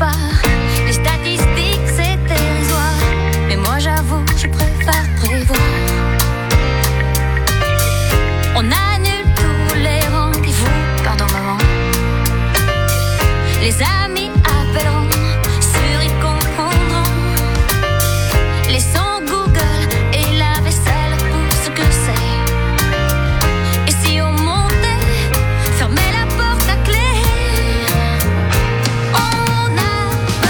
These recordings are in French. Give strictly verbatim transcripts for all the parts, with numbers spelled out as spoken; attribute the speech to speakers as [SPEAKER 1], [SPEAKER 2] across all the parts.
[SPEAKER 1] pas. Les statistiques c'est dérisoire, mais moi j'avoue je préfère prévoir. On annule tous les rendez-vous, pardon maman. Les amis appelleront, sur ils comprendront. Les sons Google et la vaisselle pour ce que c'est. Et si on montait, fermez la porte à clé. On a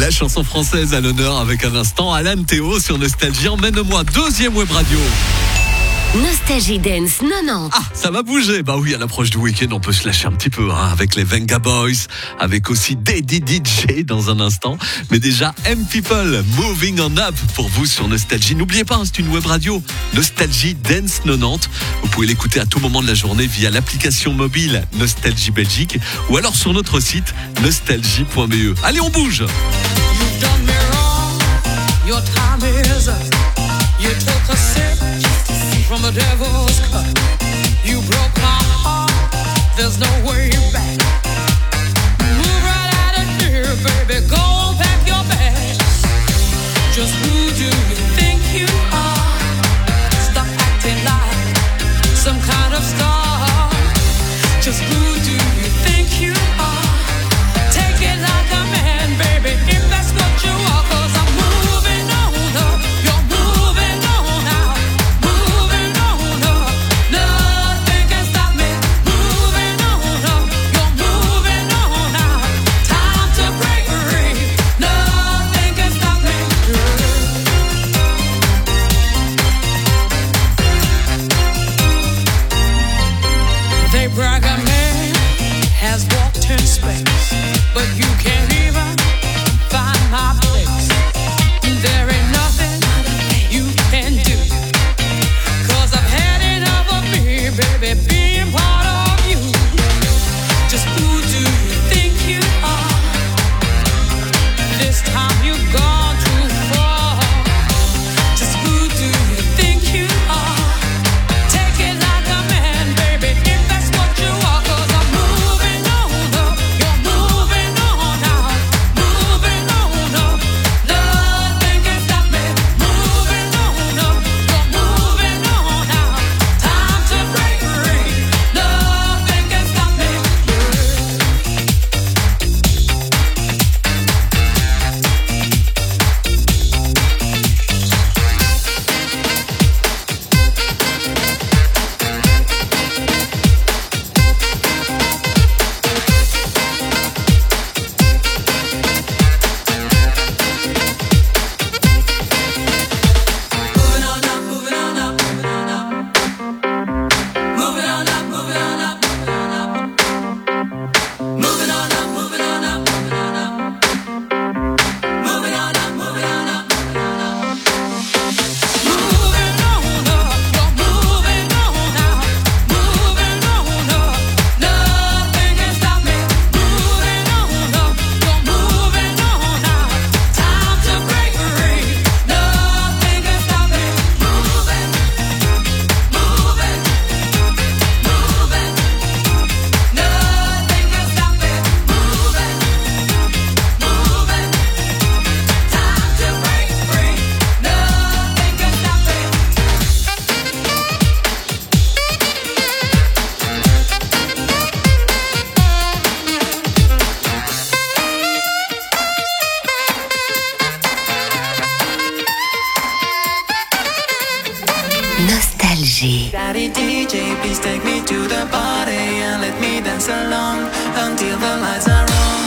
[SPEAKER 2] La chanson française à l'honneur avec un instant Alan Théo sur Nostalgie. Emmène-moi, deuxième web radio.
[SPEAKER 3] Nostalgie Dance quatre-vingt-dix.
[SPEAKER 2] Ah, ça va bouger. Bah oui, à l'approche du week-end, on peut se lâcher un petit peu hein, avec les Venga Boys, avec aussi Daddy D J dans un instant. Mais déjà, M People, Moving on Up pour vous sur Nostalgie. N'oubliez pas, hein, c'est une web radio, Nostalgie Dance quatre-vingt-dix. Vous pouvez l'écouter à tout moment de la journée via l'application mobile Nostalgie Belgique ou alors sur notre site nostalgie point b e. Allez, on bouge.
[SPEAKER 4] You've done me wrong, your time is up. You took a sip from the devil's cup. You broke my heart, there's no way back. Move right out of here, baby, go pack your bags. Just who do you think you are? Stop acting like some kind of star. Just who do you think you are? Take it like a man, baby, if that's what you are. Cause I'm moving on up, you're moving on out. Moving on up, nothing can stop me. Moving on up, you're moving on out. Time to break free, nothing can stop me. They brag a man has walked in space, but you can't even find my place. There ain't nothing you can do, cause I've had enough of me, baby, being part of you. Just who do you think you are? This time you've gone too far. Just who do you think you are? Take it like a man, baby, if that's what you are. Cause I'm moving on up, you're moving on out. Moving on up, nothing can stop me. Moving on up, you're moving on out. Time to break free, nothing can stop me. Moving on up, moving on up, moving on up. Moving on up, moving on up, moving on up. Moving on up, moving on up, moving on up. Moving on up, moving on up, moving on up. Moving on up, you're moving on out. Moving on up, nothing can stop me. Moving on up, you're moving on out. Time to break free, nothing can stop me. Moving, moving, moving, nothing can stop me. Moving, moving, time to break free, nothing can stop me.
[SPEAKER 3] Nostalgie.
[SPEAKER 5] Daddy D J, please take me to the party and let me dance along until the lights are on.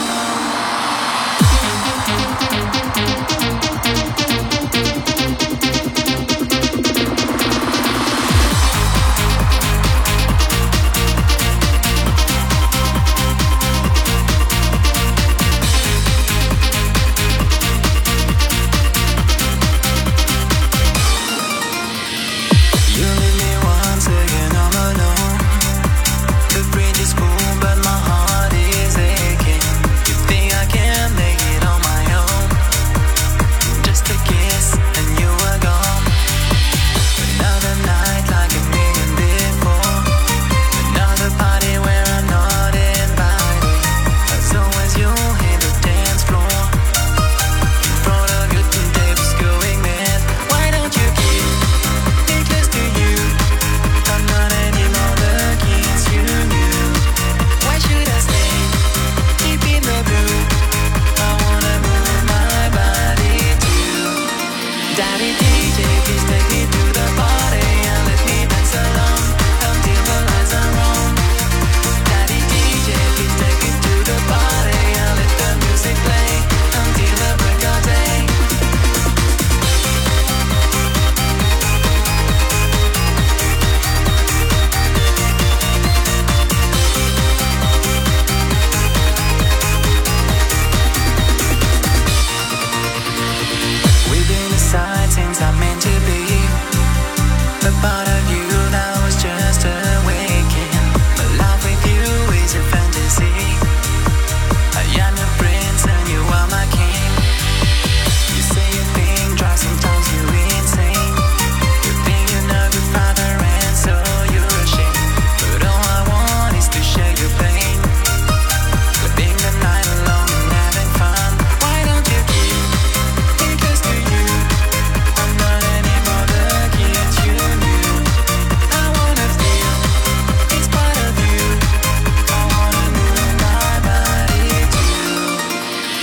[SPEAKER 5] You leave me once again all alone. The bridge is full, but my heart is aching. You think I can make it on my own? Just a kiss and you were gone. Another night like a million before. Another party where I'm not invited. As always you hit the dance floor. In front of your two tapes going mad. Why don't you keep me close to you? I'm not anymore the kids you knew. Why should I stay deep in the blue? I wanna move my body too. Daddy D J, please take me to the party and let me dance along until the lights are on. Daddy D J, please take me to the party and let the music play until the break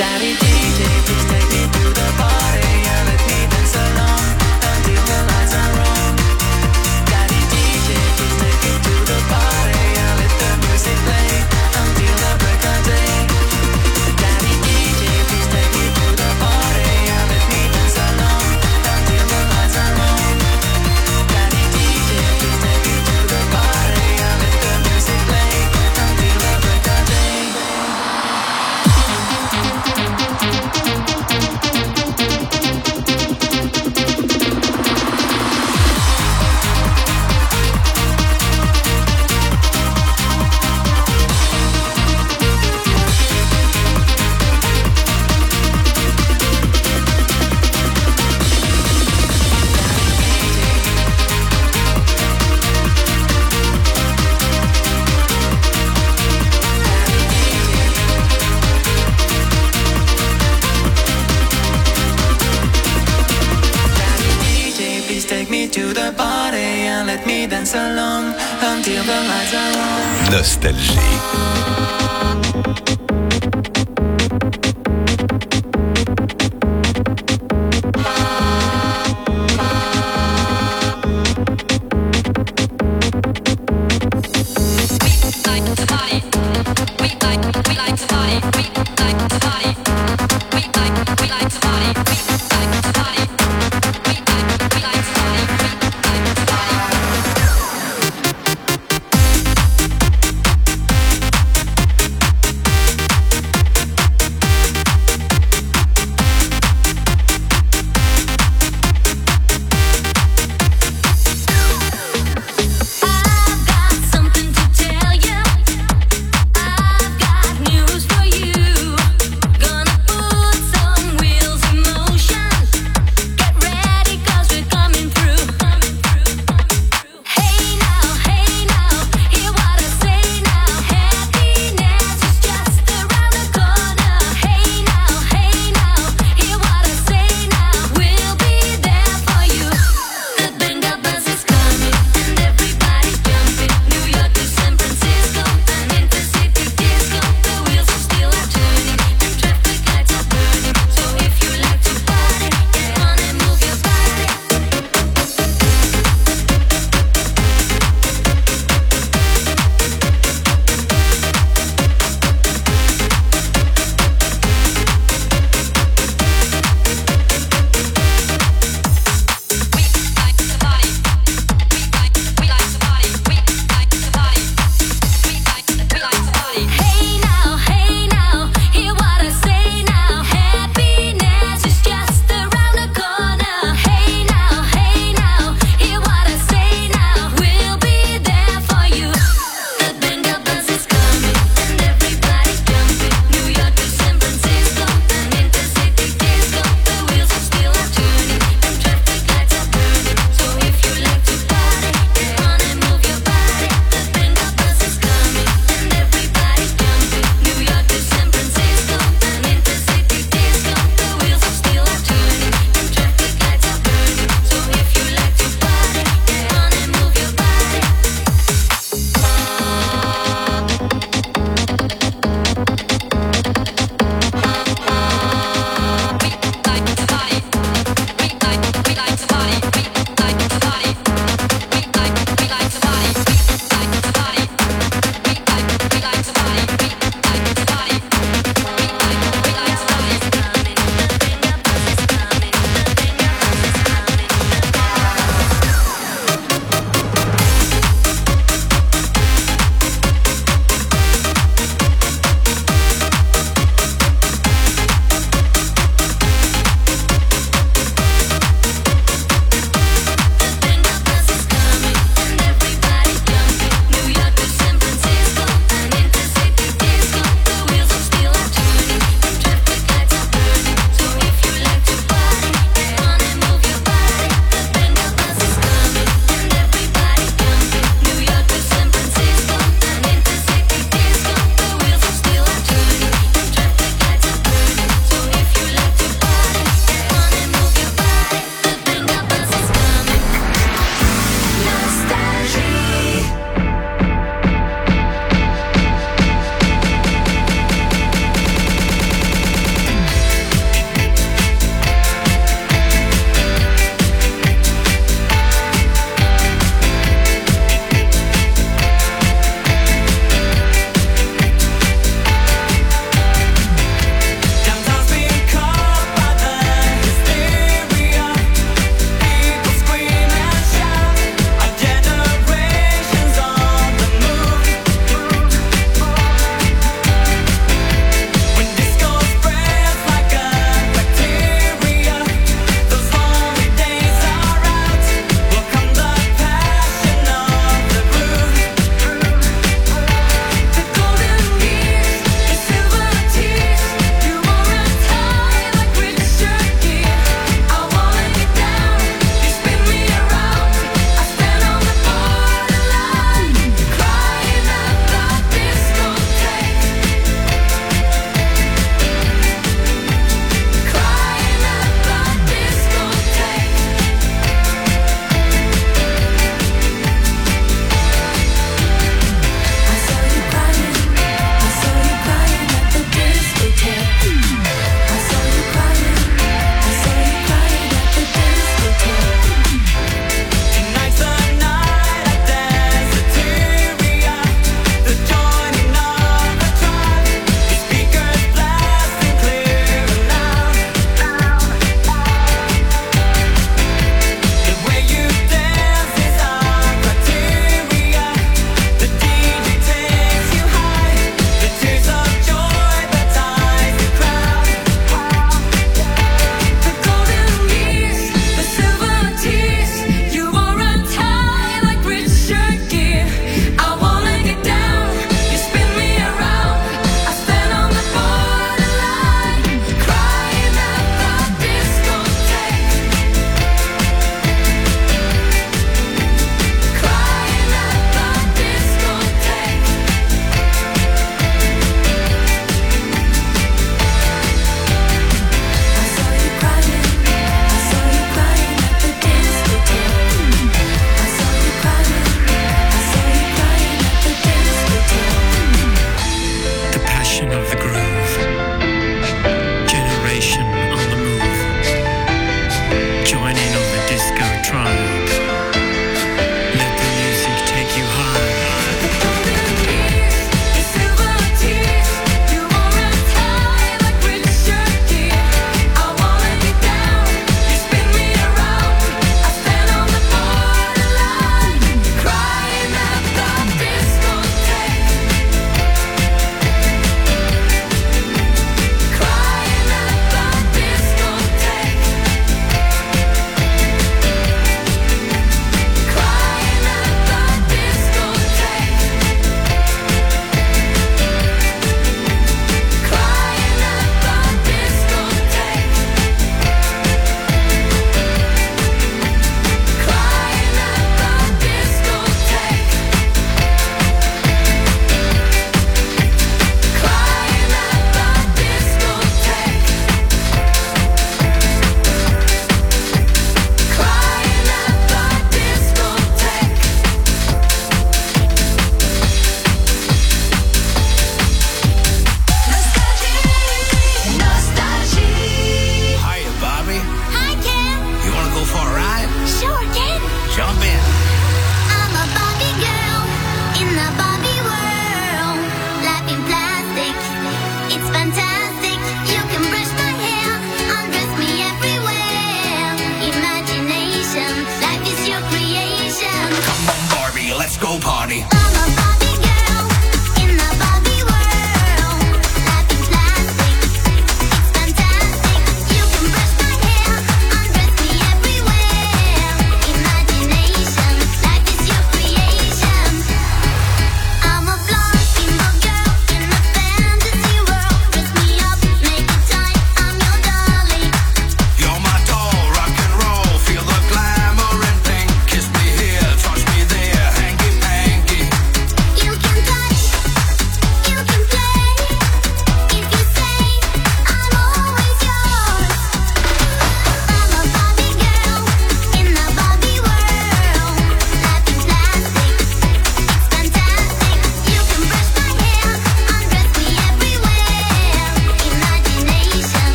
[SPEAKER 5] Daddy D J, please take me to the party and let me dance along until the lights are on. Daddy D J, please take me to the party and let the music play until the break of day. Daddy D J, please take me to the party and let me dance along until the lights are on. Daddy D J, please take me to the party and let the music play until the break of day. Take me to the party and let me dance along until the lights are on.
[SPEAKER 6] Nostalgie.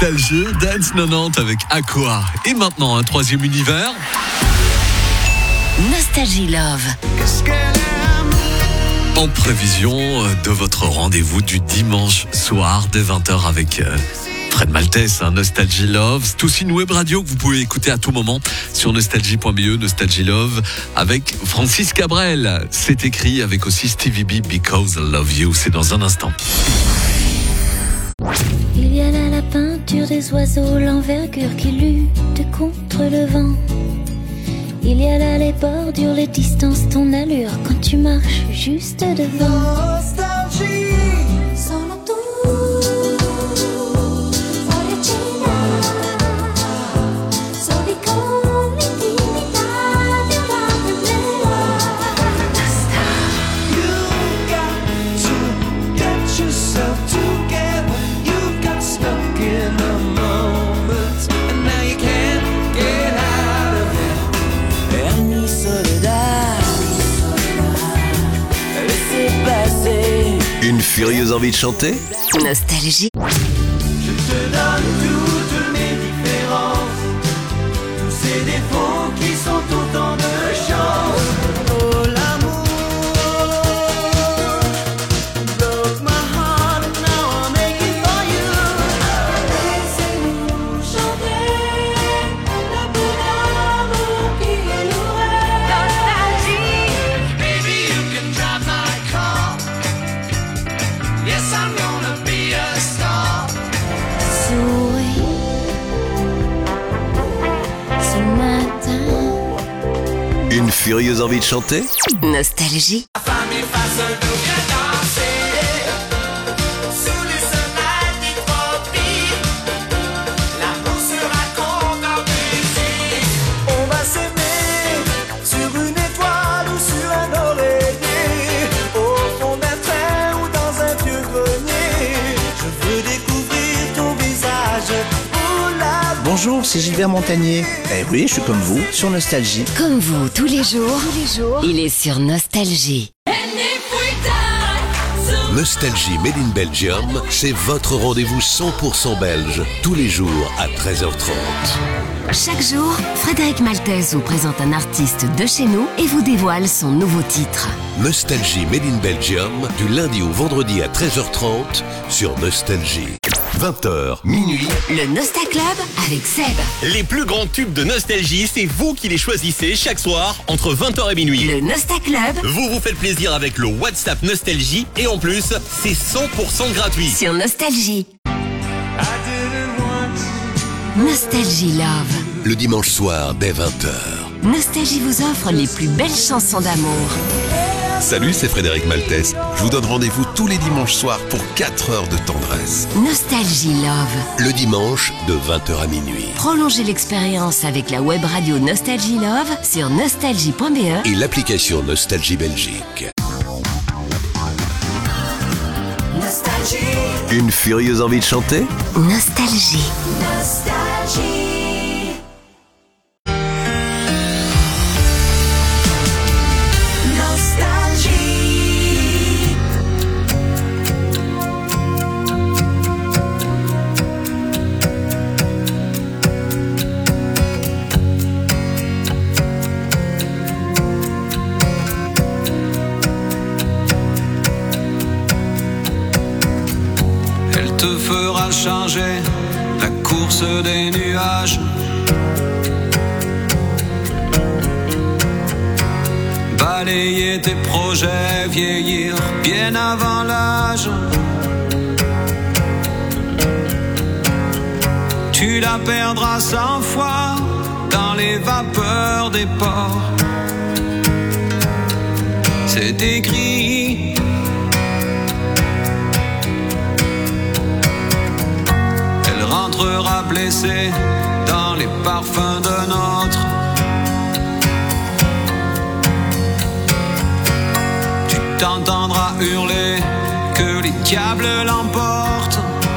[SPEAKER 2] Nostalgie, Dance quatre-vingt-dix avec Aqua. Et maintenant, un troisième univers.
[SPEAKER 3] Nostalgie Love.
[SPEAKER 2] En prévision de votre rendez-vous du dimanche soir dès vingt heures avec euh, Fred Maltès, hein, Nostalgie Love. C'est aussi une web radio que vous pouvez écouter à tout moment sur nostalgie point b e, Nostalgie Love, avec Francis Cabrel. C'est écrit avec aussi Stevie B, Because I Love You. C'est dans un instant.
[SPEAKER 1] Il y a là la peinture des oiseaux, l'envergure qui lutte contre le vent. Il y a là les bordures, les distances, ton allure quand tu marches juste devant. Nostalgie, solo tu, fuoricina, soli con l'intimità di una primera.
[SPEAKER 5] You got to get yourself together. You got stuck in a moment, and now you can't get out of it. En mi soledad, laissez passer.
[SPEAKER 6] Une furieuse envie de chanter?
[SPEAKER 3] Nostalgie.
[SPEAKER 5] Je te donne toutes mes différences, tous ces défauts qui sont autant de chance. Oh l'amour, broke my heart and now I'm aching for you. Laissez-nous chanter le bout d'amour qui nous reste. Baby, you can drive my car. Yes, I'm gonna be a star.
[SPEAKER 1] Souris ce matin.
[SPEAKER 6] Une furieuse envie de chanter?
[SPEAKER 3] Nostalgie.
[SPEAKER 5] Femme et face nous vient danser sous les sonailles des tropiques. L'amour se raconte en musique. On va s'aimer sur une étoile ou sur un oreiller, au fond d'un train ou dans un vieux grenier. Je veux découvrir ton visage. Oula.
[SPEAKER 7] Bonjour, c'est Gilbert Montagnier. Eh oui, je suis comme vous, sur Nostalgie.
[SPEAKER 3] Comme vous, tous les jours, tous les jours, il est sur Nostalgie.
[SPEAKER 6] Nostalgie Made in Belgium, c'est votre rendez-vous cent pour cent belge, tous les jours à treize heures trente.
[SPEAKER 3] Chaque jour, Frédéric Maltès vous présente un artiste de chez nous et vous dévoile son nouveau titre.
[SPEAKER 6] Nostalgie Made in Belgium, du lundi au vendredi à treize heures trente sur Nostalgie. vingt heures, minuit.
[SPEAKER 3] Le Nosta Club avec Seb.
[SPEAKER 8] Les plus grands tubes de Nostalgie, c'est vous qui les choisissez chaque soir entre vingt heures et minuit.
[SPEAKER 3] Le Nosta Club
[SPEAKER 8] Vous vous faites plaisir avec le WhatsApp Nostalgie et en plus, c'est cent pour cent gratuit.
[SPEAKER 3] sur Nostalgie.
[SPEAKER 5] I didn't want to.
[SPEAKER 3] Nostalgie Love.
[SPEAKER 6] Le dimanche soir dès vingt heures.
[SPEAKER 3] Nostalgie vous offre les plus belles chansons d'amour.
[SPEAKER 6] Salut, c'est Frédéric Maltès. Je vous donne rendez-vous tous les dimanches soirs pour quatre heures de tendresse.
[SPEAKER 3] Nostalgie Love.
[SPEAKER 6] Le dimanche de vingt heures à minuit.
[SPEAKER 3] Prolongez l'expérience avec la web radio Nostalgie Love sur nostalgie point b e.
[SPEAKER 6] Et l'application Nostalgie Belgique. Une furieuse envie de chanter?
[SPEAKER 3] Nostalgie.
[SPEAKER 9] Elle te fera changer la course des nuages. Balayer tes projets, vieillir bien avant l'âge. Tu la perdras cent fois dans les vapeurs des ports. C'est écrit. Elle rentrera blessée dans les parfums d'un autre. Tu t'entendras hurler que les diables l'emportent.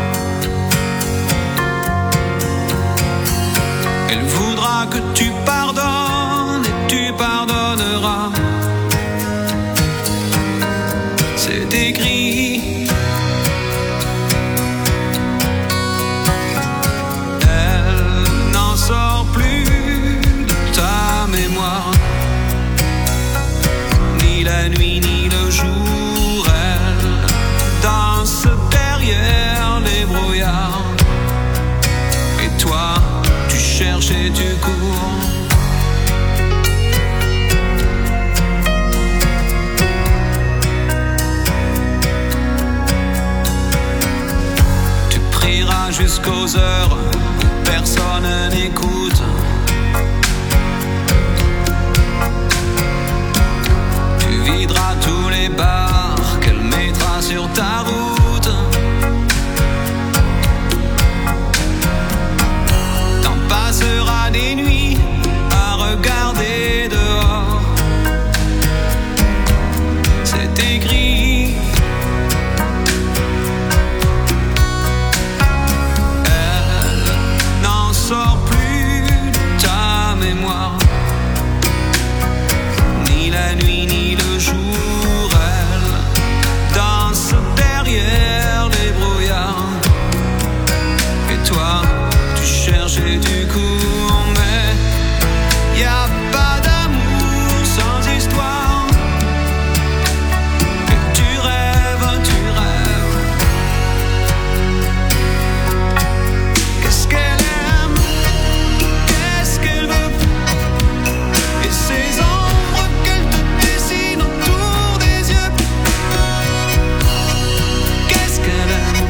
[SPEAKER 9] Elle voudra que tu pardonnes et tu pardonneras. C'est écrit. jusqu'aux heures où personne n'écoute. Tu videras tous les bars qu'elle mettra sur ta route. T'en passeras des nuits à regarder dehors. C'est écrit. Elle n'en sort plus de ta mémoire. Ni la nuit ni le jour, elle danse derrière les brouillards. Et toi, tu cherchais du coup, mais y a pas d'amour sans histoire. Et tu rêves, tu rêves. Qu'est-ce qu'elle aime, qu'est-ce qu'elle veut, et ces ombres qu'elle te dessine autour des yeux. Qu'est-ce qu'elle aime,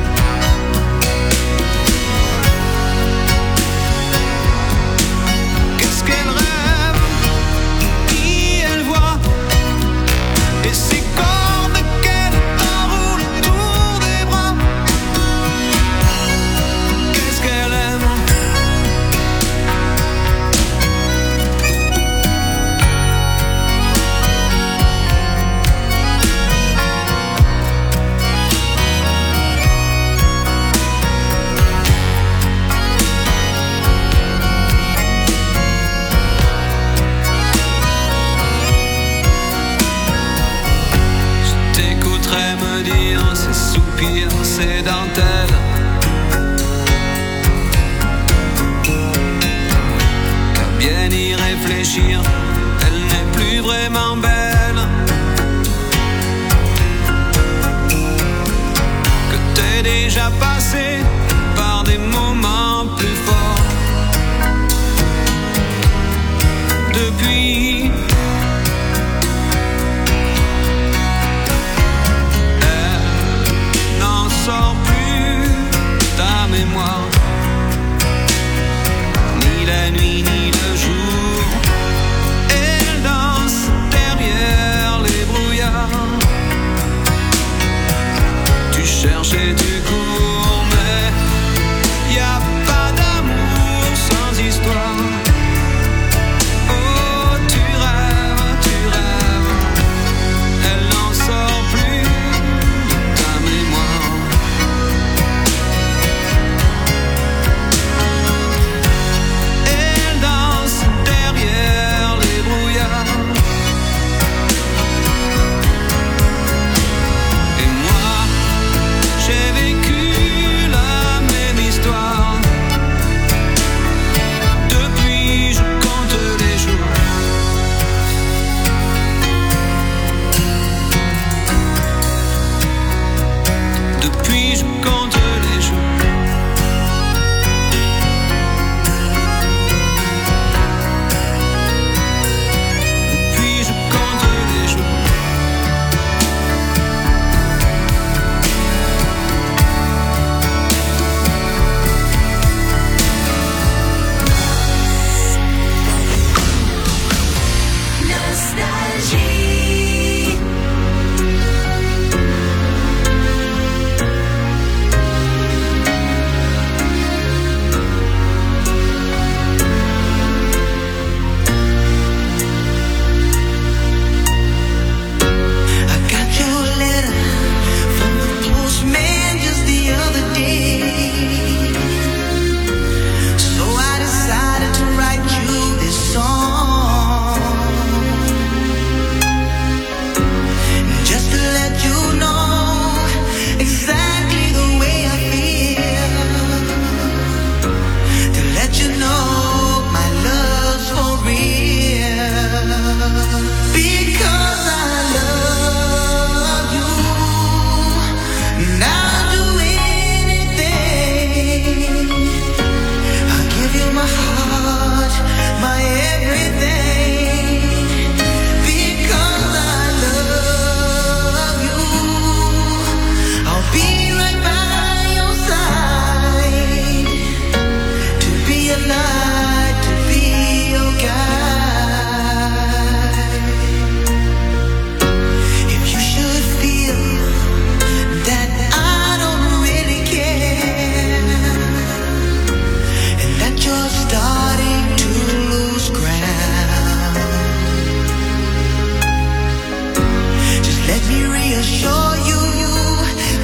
[SPEAKER 9] qu'est-ce qu'elle rêve, qui elle voit, et ces cordes qu'elle enroule autour des bras. Qu'est-ce qu'elle aime. Je t'écouterai me dire ces soupirs, ces dentelles, qu'à bien y réfléchir, elle n'est plus vraiment belle. Que t'es déjà passé par des moments plus forts. Depuis, elle n'en sort plus ta mémoire. Ni la nuit ni le jour, elle danse derrière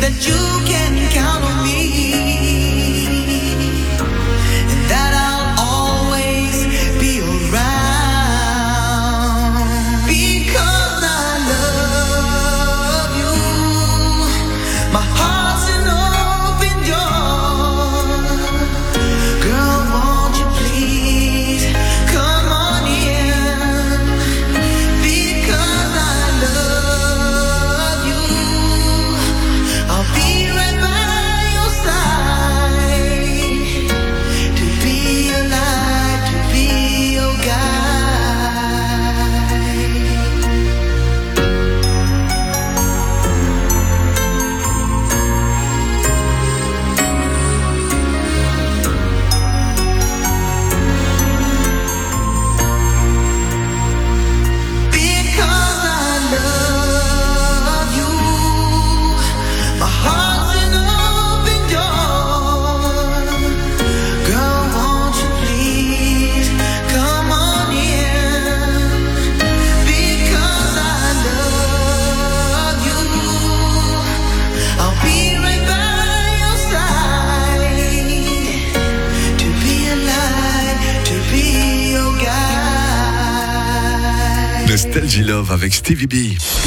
[SPEAKER 5] that you can count on me, and that I'll always be around, because I love you. My heart's an open door. Girl, won't you please come on in, because I love you. I'll be right by your side, to be your light, to be your guide. Because I love you, my heart's an open door. Girl, won't you please come on in, because I love you. I'll be right by your side, to be a light, to be your guide.
[SPEAKER 2] Nostalgie Love avec Stevie B.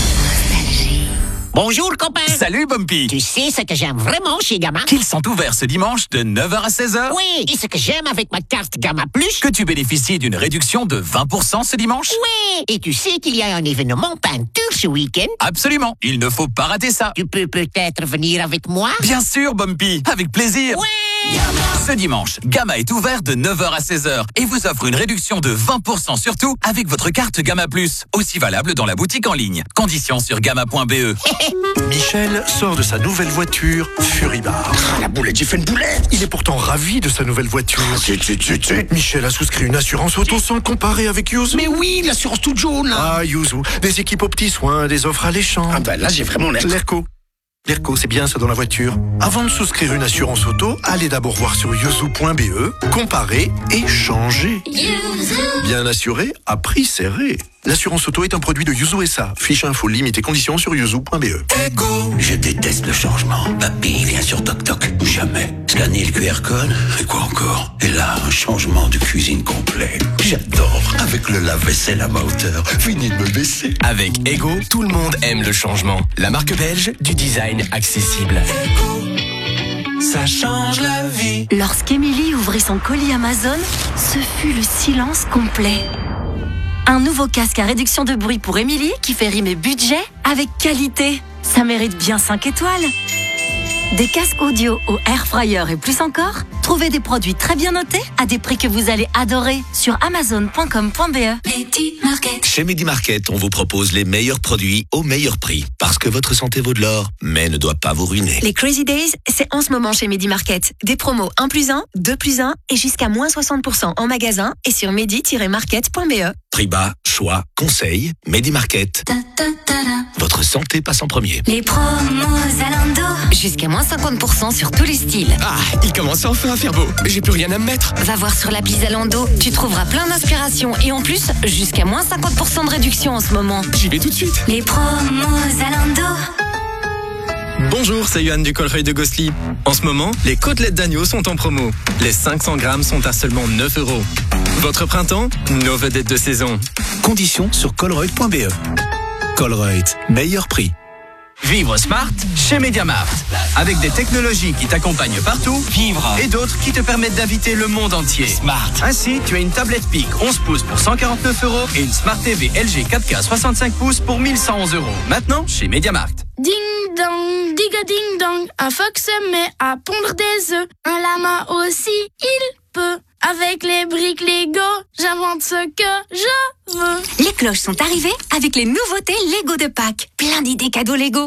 [SPEAKER 10] Bonjour copain.
[SPEAKER 11] Salut Bumpy.
[SPEAKER 10] Tu sais ce que j'aime vraiment chez Gamma?
[SPEAKER 11] Qu'ils sont ouverts ce dimanche de neuf heures à seize heures.
[SPEAKER 10] Oui, et ce que j'aime avec ma carte Gamma Plus,
[SPEAKER 11] Que tu bénéficies d'une réduction de vingt pour cent ce dimanche.
[SPEAKER 10] oui, et tu sais qu'il y a un événement peinture ce week-end.
[SPEAKER 11] Absolument. Il ne faut pas rater ça.
[SPEAKER 10] Tu peux peut-être venir avec moi?
[SPEAKER 11] Bien sûr Bumpy. Avec plaisir.
[SPEAKER 10] Oui.
[SPEAKER 11] Ce dimanche, Gamma est ouvert de neuf heures à seize heures et vous offre une réduction de vingt pour cent sur tout avec votre carte Gamma Plus. Aussi valable dans la boutique en ligne. Conditions sur gamma point b e.
[SPEAKER 12] Michel sort de sa nouvelle voiture Furibar.
[SPEAKER 13] Ah, la boulette, j'ai fait une boulette.
[SPEAKER 12] Il est pourtant ravi de sa nouvelle voiture.
[SPEAKER 13] Zut, zut, zut, zut.
[SPEAKER 12] Michel a souscrit une assurance auto sans le comparer avec Yuzu.
[SPEAKER 13] Mais oui, l'assurance toute jaune. là.
[SPEAKER 12] Ah, Yuzu, des équipes aux petits soins, des offres alléchantes.
[SPEAKER 13] Ah ben là, j'ai vraiment l'air.
[SPEAKER 12] L'Erco. L'Erco, c'est bien ça dans la voiture. Avant de souscrire une assurance auto, allez d'abord voir sur yuzu point b e, comparer et changer. Bien assuré, à prix serré. L'assurance auto est un produit de Yuzu S A. Fiche info, limite et conditions sur yuzu point b e.
[SPEAKER 13] Ego. Je déteste le changement. Papy vient sur Toc Toc. Jamais. Scanner le Q R code. Et quoi encore? Et là, un changement de cuisine complet. J'adore. Avec le lave-vaisselle à ma hauteur. Fini de me baisser.
[SPEAKER 14] Avec Ego, tout le monde aime le changement. La marque belge du design accessible.
[SPEAKER 5] Ça change la vie.
[SPEAKER 15] Lorsqu'Émilie ouvrit son colis Amazon, ce fut le silence complet. Un nouveau casque à réduction de bruit pour Émilie qui fait rimer budget avec qualité. Ça mérite bien cinq étoiles. Des casques audio au air fryer et plus encore, trouvez des produits très bien notés à des prix que vous allez adorer sur amazon point com point b e.
[SPEAKER 16] Medi Market. Chez Medi Market, on vous propose les meilleurs produits au meilleur prix. Parce que votre santé vaut de l'or, mais ne doit pas vous ruiner.
[SPEAKER 17] Les Crazy Days, c'est en ce moment chez Medi Market. Des promos un plus un, deux plus un et jusqu'à moins soixante pour cent en magasin et sur medi tiret market point b e.
[SPEAKER 16] Prix bas, choix, conseils, Medi Market.
[SPEAKER 15] Ta, ta, ta, ta.
[SPEAKER 16] Votre santé passe en premier.
[SPEAKER 15] Les promos Zalando.
[SPEAKER 3] Jusqu'à moins cinquante pour cent sur tous les styles.
[SPEAKER 14] Ah, il commence enfin à faire beau. J'ai plus rien à me mettre.
[SPEAKER 3] Va voir sur l'appli Zalando. Tu trouveras plein d'inspiration et en plus, jusqu'à moins cinquante pour cent de réduction en ce moment.
[SPEAKER 14] J'y vais tout de suite.
[SPEAKER 15] Les promos Zalando.
[SPEAKER 18] Bonjour, c'est Yohan du Colreuil de Gossely. En ce moment, les côtelettes d'agneau sont en promo. Les cinq cents grammes sont à seulement neuf euros. Votre printemps, nos vedettes de saison.
[SPEAKER 7] Conditions sur colreuil point b e. Colreuil, meilleur prix.
[SPEAKER 11] Vivre smart chez MediaMarkt. Avec des technologies qui t'accompagnent partout. Vivre. Et d'autres qui te permettent d'inviter le monde entier. Smart. Ainsi, tu as une tablette P I C onze pouces pour cent quarante-neuf euros et une Smart T V L G quatre K soixante-cinq pouces pour mille cent onze euros. Maintenant, chez MediaMarkt.
[SPEAKER 19] Ding dong, diga ding dong, un phoque se met à pondre des œufs. Un lama aussi, il peut. Avec les briques Lego, j'invente ce que je veux.
[SPEAKER 15] Les cloches sont arrivées avec les nouveautés Lego de Pâques. Plein d'idées cadeaux Lego.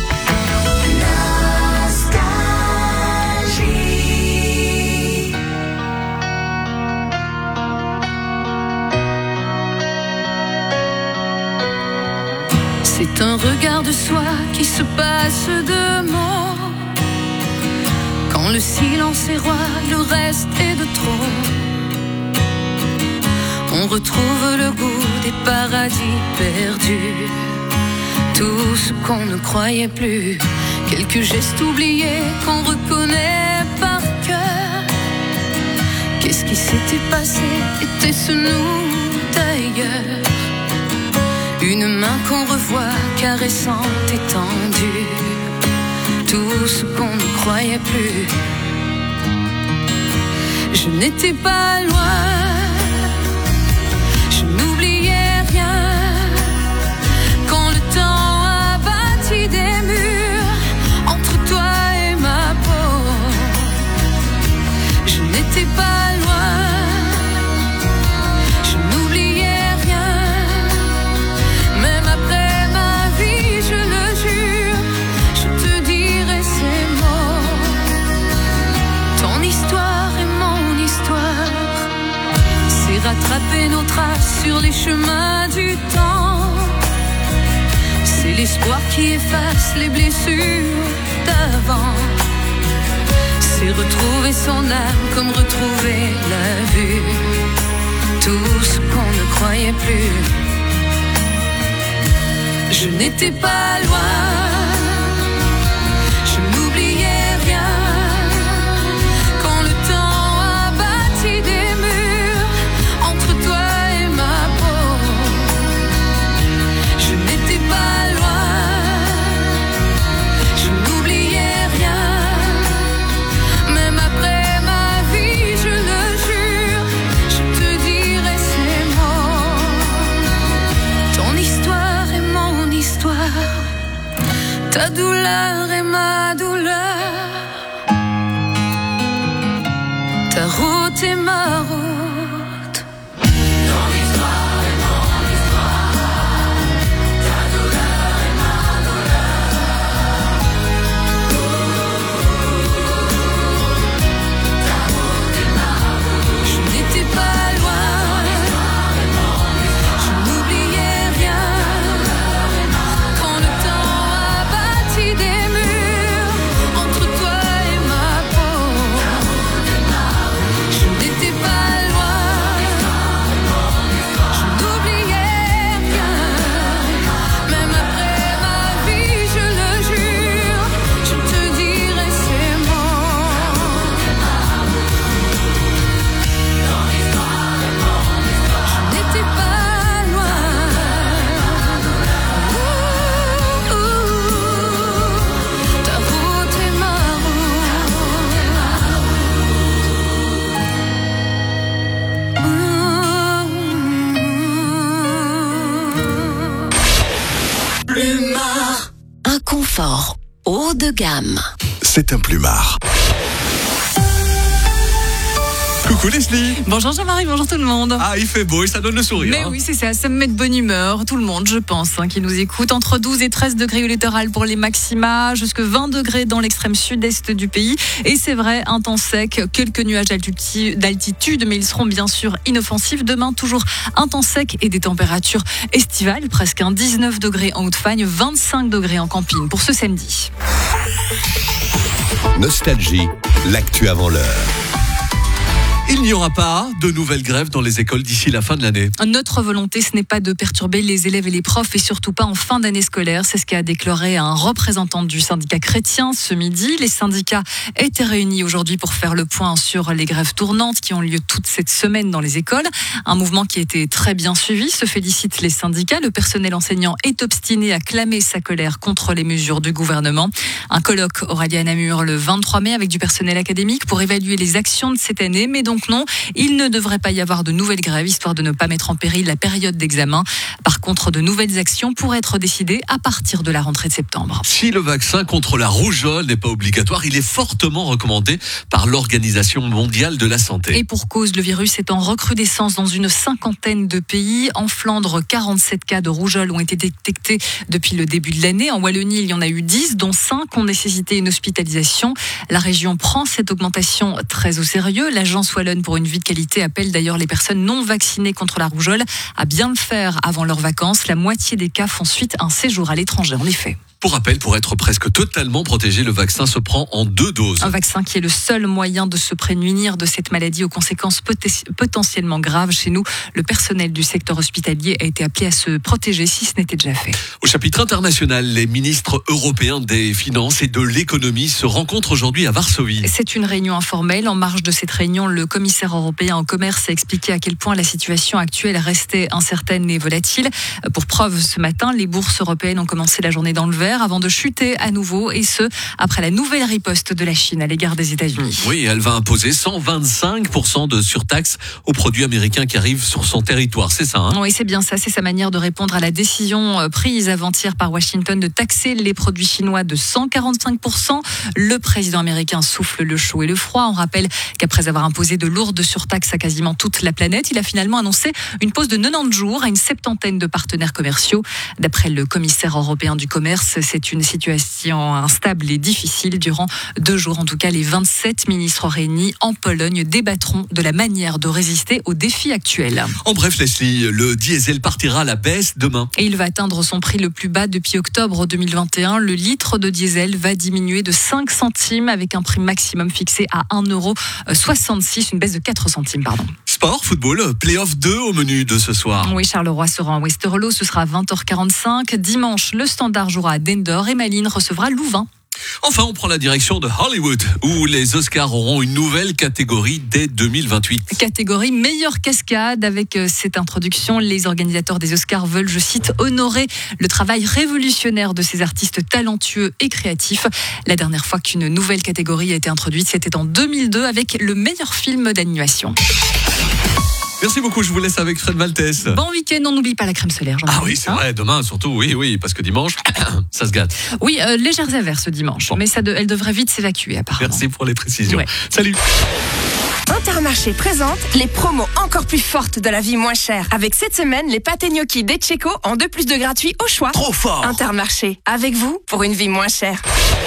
[SPEAKER 20] C'est un regard de soi qui se passe de mots. Quand le silence est roi, le reste est de trop. On retrouve le goût des paradis perdus. Tout ce qu'on ne croyait plus Quelques gestes oubliés qu'on reconnaît par cœur. Qu'est-ce qui s'était passé? Était-ce nous d'ailleurs? Une main qu'on revoit caressante et tendue. Tout ce qu'on ne croyait plus. Je n'étais pas loin. Je n'oubliais rien. Quand le temps a bâti des murs entre toi et ma peau. Je n'étais pas loin. Je n'oubliais rien. Même après ma vie, je le jure, je te dirai ces mots. Ton histoire est mon histoire. C'est rattraper nos traces sur les chemins du temps. C'est l'espoir qui efface les blessures d'avant. C'est retrouver son âme comme retrouver la vue. Tout ce qu'on ne croyait plus. Je n'étais pas loin. Je n'oubliais rien. Quand le temps a bâti des murs entre toi et ma peau. Je n'étais pas loin. Je n'oubliais rien. Même après ma vie, je le jure, je te dirai ces mots. Ton histoire est mon histoire. Ta douleur est ma douleur. Ta route est ma route. Ton histoire est mon histoire. Ta douleur est ma douleur. Ta route est ma route. Je n'étais pas loin. Je n'oubliais rien. Quand le temps a bâti des murs entre toi et ma peau. Je n'étais pas loin. Je n'oubliais rien. Même après ma vie, je le jure, je te dirai ces mots. Je n'étais pas loin. Ouh, ouh, ta route est ma
[SPEAKER 3] Plumard. Un confort haut de gamme.
[SPEAKER 12] C'est un plumard.
[SPEAKER 2] Coucou Leslie.
[SPEAKER 21] Bonjour Jean-Marie, bonjour tout le monde.
[SPEAKER 2] Ah, il fait beau et ça donne le sourire.
[SPEAKER 21] Mais
[SPEAKER 2] hein.
[SPEAKER 21] oui, c'est ça, ça me met de bonne humeur. Tout le monde, je pense, hein, qui nous écoute. Entre douze et treize degrés au littoral pour les maxima, jusque vingt degrés dans l'extrême sud-est du pays. Et c'est vrai, un temps sec, quelques nuages d'altitude, d'altitude, mais ils seront bien sûr inoffensifs. Demain, toujours un temps sec et des températures estivales, presque un dix-neuf degrés en Haute-Fagne, vingt-cinq degrés en camping pour ce samedi.
[SPEAKER 6] Nostalgie, l'actu avant l'heure.
[SPEAKER 2] Il n'y aura pas de nouvelles grèves dans les écoles d'ici la fin de l'année.
[SPEAKER 21] Notre volonté, ce n'est pas de perturber les élèves et les profs, et surtout pas en fin d'année scolaire. C'est ce qu'a déclaré un représentant du syndicat chrétien ce midi. Les syndicats étaient réunis aujourd'hui pour faire le point sur les grèves tournantes qui ont lieu toute cette semaine dans les écoles. Un mouvement qui a été très bien suivi, se félicitent les syndicats. Le personnel enseignant est obstiné à clamer sa colère contre les mesures du gouvernement. Un colloque aura lieu à Namur le vingt-trois mai avec du personnel académique pour évaluer les actions de cette année, mais donc non, il ne devrait pas y avoir de nouvelles grèves, histoire de ne pas mettre en péril la période d'examen. Par contre, de nouvelles actions pourraient être décidées à partir de la rentrée de septembre.
[SPEAKER 2] Si le vaccin contre la rougeole n'est pas obligatoire, il est fortement recommandé par l'Organisation mondiale de la santé.
[SPEAKER 21] Et pour cause, le virus est en recrudescence dans une cinquantaine de pays. En Flandre, quarante-sept cas de rougeole ont été détectés depuis le début de l'année. En Wallonie, il y en a eu dix, dont cinq ont nécessité une hospitalisation. La région prend cette augmentation très au sérieux. L'agence wallonne Pologne pour une vie de qualité appelle d'ailleurs les personnes non vaccinées contre la rougeole à bien le faire avant leurs vacances. La moitié des cas font suite à un séjour à l'étranger, en effet.
[SPEAKER 2] Pour rappel, pour être presque totalement protégé, le vaccin se prend en deux doses.
[SPEAKER 21] Un vaccin qui est le seul moyen de se prémunir de cette maladie aux conséquences potentiellement graves. Chez nous, le personnel du secteur hospitalier a été appelé à se protéger si ce n'était déjà fait.
[SPEAKER 2] Au chapitre international, les ministres européens des Finances et de l'économie se rencontrent aujourd'hui à Varsovie.
[SPEAKER 21] C'est une réunion informelle. En marge de cette réunion, le commissaire européen au commerce a expliqué à quel point la situation actuelle restait incertaine et volatile. Pour preuve, ce matin, les bourses européennes ont commencé la journée dans le vert avant de chuter à nouveau, et ce, après la nouvelle riposte de la Chine à l'égard des États-Unis.
[SPEAKER 2] Oui, elle va imposer cent vingt-cinq pour cent de surtaxe aux produits américains qui arrivent sur son territoire, c'est ça hein?
[SPEAKER 21] Oui, c'est bien ça, c'est sa manière de répondre à la décision prise avant-hier par Washington de taxer les produits chinois de cent quarante-cinq pour cent. Le président américain souffle le chaud et le froid. On rappelle qu'après avoir imposé de lourdes surtaxes à quasiment toute la planète, il a finalement annoncé une pause de quatre-vingt-dix jours à une septantaine de partenaires commerciaux. D'après le commissaire européen du commerce, c'est une situation instable et difficile. Durant deux jours, en tout cas, les vingt-sept ministres réunis en Pologne débattront de la manière de résister aux défis actuels.
[SPEAKER 2] En bref, Leslie, le diesel partira à la baisse demain.
[SPEAKER 21] Et il va atteindre son prix le plus bas depuis octobre deux mille vingt et un. Le litre de diesel va diminuer de cinq centimes avec un prix maximum fixé à un euro soixante-six, une baisse de quatre centimes, pardon.
[SPEAKER 2] Sport, football, play-off deux au menu de ce soir.
[SPEAKER 21] Oui, Charleroi sera en Westerlo, ce sera à vingt heures quarante-cinq. Dimanche, le Standard jouera à Dendor et Malines recevra Louvain.
[SPEAKER 2] Enfin, on prend la direction de Hollywood, où les Oscars auront une nouvelle catégorie dès deux mille vingt-huit.
[SPEAKER 21] Catégorie meilleure cascade. Avec cette introduction, les organisateurs des Oscars veulent, je cite, honorer le travail révolutionnaire de ces artistes talentueux et créatifs. La dernière fois qu'une nouvelle catégorie a été introduite, c'était en deux mille deux avec le meilleur film d'animation.
[SPEAKER 2] Merci beaucoup, je vous laisse avec Fred Maltès.
[SPEAKER 21] Bon week-end, on n'oublie pas la crème solaire.
[SPEAKER 2] Ah oui, c'est hein vrai, demain surtout, oui, oui, parce que dimanche, ça se gâte.
[SPEAKER 21] Oui, euh, légères averses dimanche, bon. mais ça de, elle devrait vite s'évacuer apparemment.
[SPEAKER 2] Merci pour les précisions. Ouais. Salut.
[SPEAKER 4] Intermarché présente les promos encore plus fortes de la vie moins chère. Avec cette semaine, les pâtés gnocchi d'Etcheco en deux plus de gratuit au choix.
[SPEAKER 2] Trop fort.
[SPEAKER 4] Intermarché, avec vous pour une vie moins chère.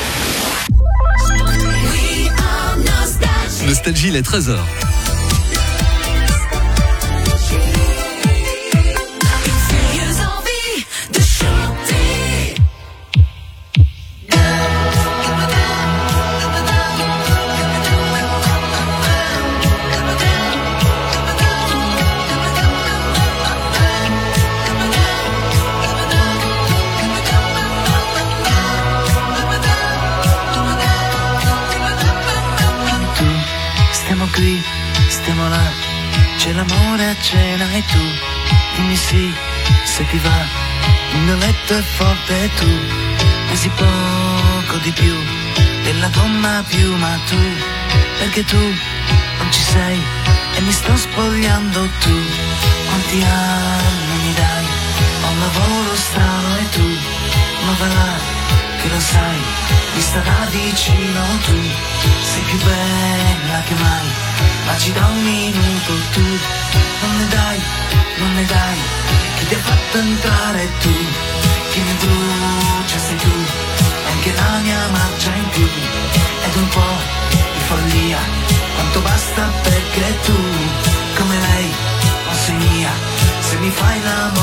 [SPEAKER 2] Nostalgie, il est treize heures.
[SPEAKER 5] Stiamo qui, stiamo là, c'è l'amore a cena e tu dimmi sì, se ti va, il mio letto è forte e tu pesi poco di più della gomma più, ma tu, perché tu non ci sei e mi sto spogliando tu, quanti anni mi dai, ho un lavoro strano e tu, ma va là, che lo sai, vista da vicino tu, sei più bella che mai, ma ci dà un minuto tu, non ne dai, non ne dai, chi ti ha fatto entrare tu, chi mi brucia sei tu, e anche la mia marcia in più, ed un po' di follia, quanto basta perché tu, come lei, non sei mia, se mi fai l'amore